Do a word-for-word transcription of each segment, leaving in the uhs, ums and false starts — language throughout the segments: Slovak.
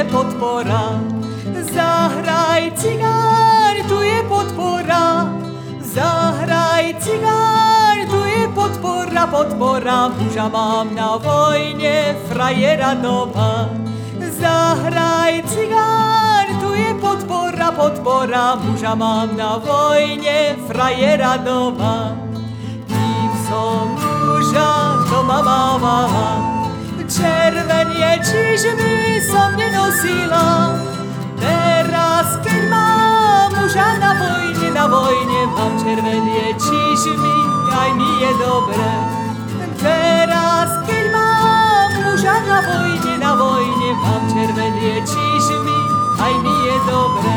podpora. Zahraj cigár, tu je podpora. Zahraj cigár, tu je podpora, podpora. Muža mám na vojne, frajera doma. Zahraj cigár, tu je podpora, podpora. Muža mám na vojne, frajera doma. Kým som muža doma mala, červenie čižmy som nenosila. Teraz, keď mám muža na vojne, na vojne mám červenie čižmy, aj mi je dobre. Teraz, keď mám muža na vojne, na vojne mám červenie čižmy, aj mi je dobre.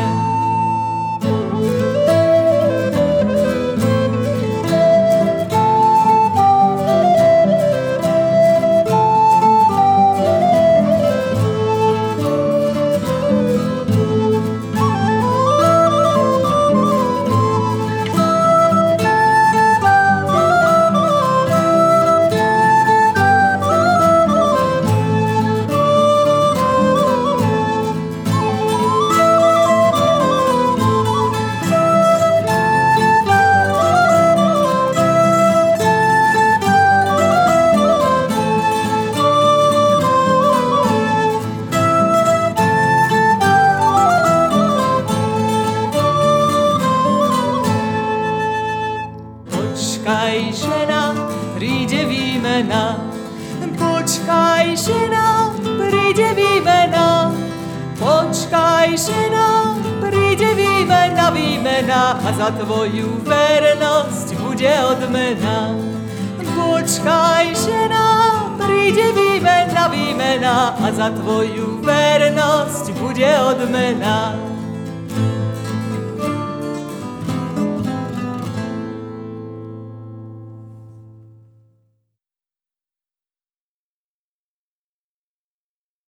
Počkaj, žena, príde výmena. Počkaj, žena, príde výmena. Počkaj, žena, príde výmena, výmena a za tvoju vernosť bude odmena. Počkaj, žena, príde výmena, výmena a za tvoju vernosť bude odmena.